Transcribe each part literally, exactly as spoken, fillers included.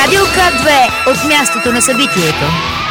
Радио К две от мястото на събитието.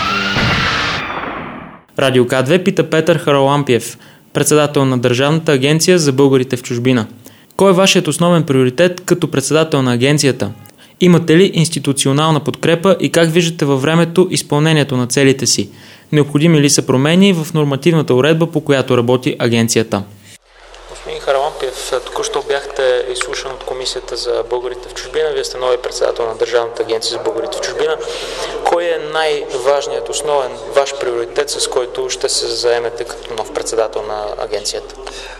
Радио К две пита Петър Харалампиев, председател на Държавната агенция за българите в чужбина. Кой е вашият основен приоритет като председател на агенцията? Имате ли институционална подкрепа и как виждате във времето изпълнението на целите си? Необходими ли са промени в нормативната уредба, по която работи агенцията? Господин Харалампиев, току-що бяхте изслушан от Комисията за българите в чужбина. Вие сте нови председател на Държавната агенция за българите в чужбина. Кой е най-важният, основен ваш приоритет, с който ще се заемете като нов председател на агенцията?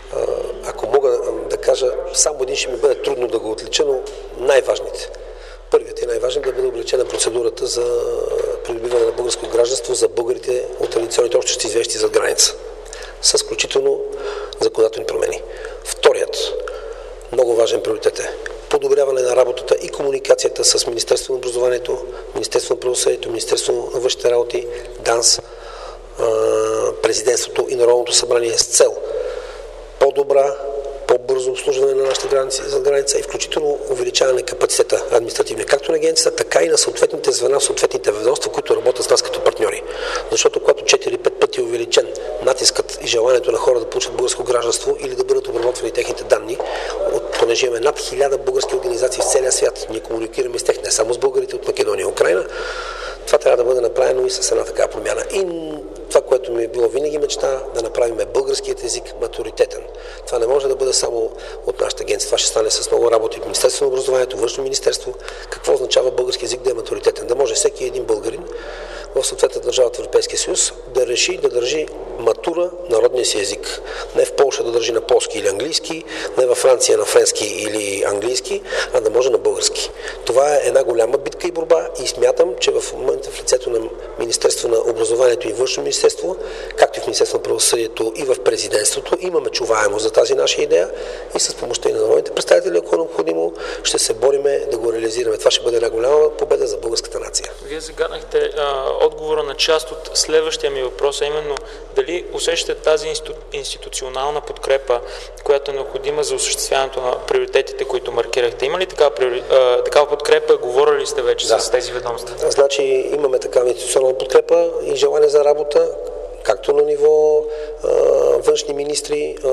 Ако мога да кажа, само един ще ми бъде трудно да го отлича, но най-важните. Първият и най-важен да бъде облегчена процедурата за придобиване на българско гражданство за българите от традиционните общности, известни зад граница, с включително законодателни промени. Вторият много важен приоритет е подобряване на работата и комуникацията с Министерството на образованието, Министерството на правосъдието, Министерството на външните работи, ДАНС, Президентството и Народното събрание с цел по-добра, по-бързо обслужване на нашите граници за граница и включително увеличаване на капацитета административния, както на агенцията, така и на съответните звена, съответните ведомства, които работят с нас като партньори. Защото когато четири-пет пъти е увеличен натискът и желанието на хора да получат българско гражданство или да бъдат обработвани техните данни, понеже имаме над хиляда български организации в целия свят, ние комуникираме с тях не само с българите от Македония и Украина, това трябва да бъде направено и с една такава промяна. И това, което ми е било винаги мечта, да направим българският език матуритетен. Това не може да бъде само от нашата агенция. Това ще стане с много работи в Министерството на образованието, Външно министерство. Какво означава български език да е матуритетен? Да може всеки един българин в съответната държава от Европейския съюз да реши да държи матура народния си език. Не в Полша да държи на полски или английски, не във Франция на френски или английски, а да може на български. Това е една голяма битка и борба и смятам, че в момента в лицето на Министерство на образованието и Външно министерство, както и в Министерство на правосъдието и в президентството, имаме чуваемост за тази наша идея и с помощта и на народните представители, ако е необходимо, ще се бориме да го реализираме. Това ще бъде една голяма победа за българската нация. Вие загаднахте а, отговора на част от следващия ми въпрос, а именно дали усещате тази институ... институционална подкрепа, която е необходима за осъществяването на приоритетите, които маркирахте. Има ли такава, приори... а, такава подкрепа? Говорили сте вече да. с тези ведомства? Значи имаме такава институционална подкрепа и желание за работа, както на ниво а, външни министри, а,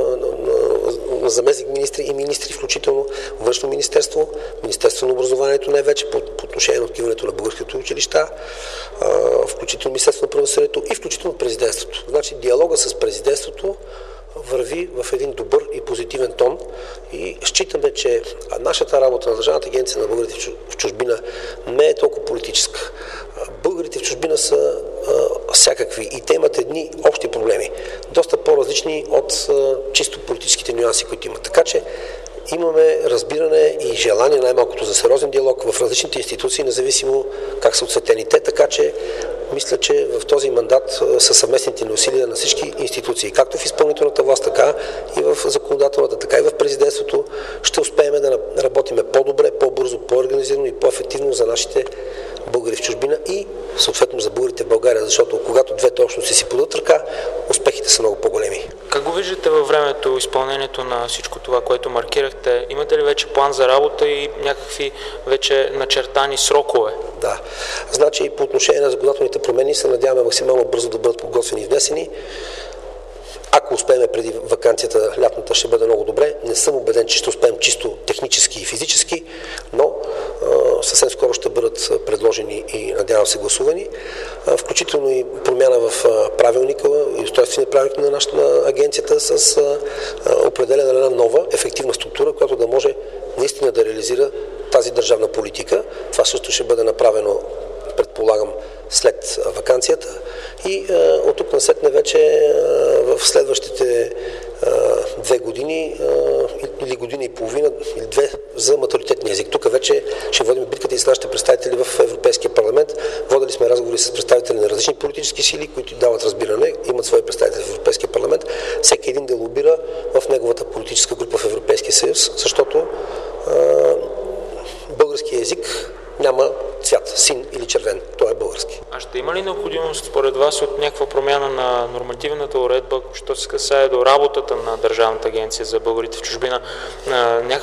на заместник министри и министри, включително Външно министерство, Министерство на образованието най-вече по, по отношение на откриването на българските училища, а, включително Министерство на правосъдието и включително президентството. Значи диалога с президентството върви в един добър и позитивен тон и считаме, че нашата работа на Държавната агенция на българите в чужбина не е толкова политическа. Българите в чужбина са а, всякакви и те имат едни общи проблеми, доста по-различни от а, чисто политическите нюанси, които имат. Така че имаме разбиране и желание най-малкото за сериозен диалог в различните институции, независимо как са оцветени те, така че мисля, че в този мандат със съвместните ни усилия на всички институции, както в изпълнителната власт, така и в законодателната, така и в президентството, ще успеем да работиме по-добре, по-бързо, по-организирано и по-ефективно за нашите българи в чужбина и съответно за българите в България, защото когато двете общности си подадат ръка, успехите са много по-големи. Как го виждате във времето изпълнението на всичко това, което маркирахте? Имате ли вече план за работа и някакви вече начертани срокове? Да. Значи по отношение на законодателните промени се надяваме максимално бързо да бъдат подготвени и внесени. Ако успеем преди ваканцията, лятната, ще бъде много добре. Не съм убеден, че ще успеем чисто технически и физически, но а, съвсем скоро ще бъдат предложени и надявам се гласувани. А, включително и промяна в а, правилника и устройствения правилник на нашата на агенцията с а, а, определена на една нова ефективна структура, която да може наистина да реализира тази държавна политика. Това също ще бъде направено, предполагам, след ваканцията и а, от тук насетне вече а, в следващите а, две години а, или година и половина или две за матуритетния език. Тук вече ще водим битката и с нашите представители в Европейския парламент. Водили сме разговори с представители на различни политически сили, които дават разбиране, имат свои представители в Европейския парламент. Всеки един да лобира в неговата политическа група в Европейския съюз, защото а, българския език няма цвят, син или червен. Той е български. А ще има ли необходимост според вас от някаква промяна на нормативната уредба, що се касае до работата на Държавната агенция за българите в чужбина, на някакви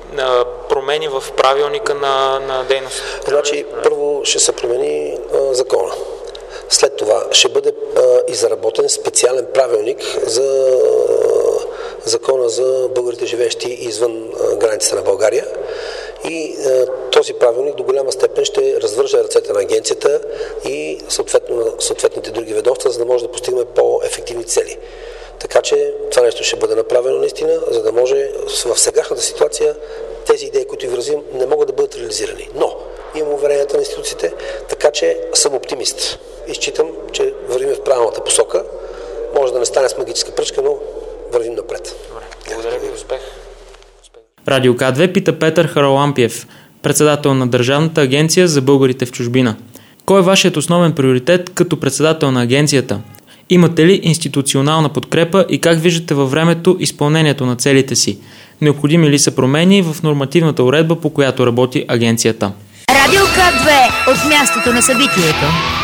а, промени в правилника на, на дейност? Значи, първо ще се промени а, закона. След това ще бъде а, изработен специален правилник за а, закона за българите, живеещи извън а, границите на България. И а, този правилник до голяма степен ще развърже ръцете на агенцията и съответно на съответните други ведомства, за да може да постигнем по-ефективни цели. Така че това нещо ще бъде направено наистина, за да може в сегашната ситуация тези идеи, които выразим, не могат да бъдат реализирани. Но имам уверенията на институциите, така че съм оптимист. И считам, че вървим в правилната посока. Може да не стане с магическа пръчка, но вървим напред. Добре. Благодаря ви, успех. Радио К две пита Петър Харалампиев, председател на Държавната агенция за българите в чужбина. Кой е вашият основен приоритет като председател на агенцията? Имате ли институционална подкрепа и как виждате във времето изпълнението на целите си? Необходими ли са промени в нормативната уредба, по която работи агенцията? Радио К две от мястото на събитието.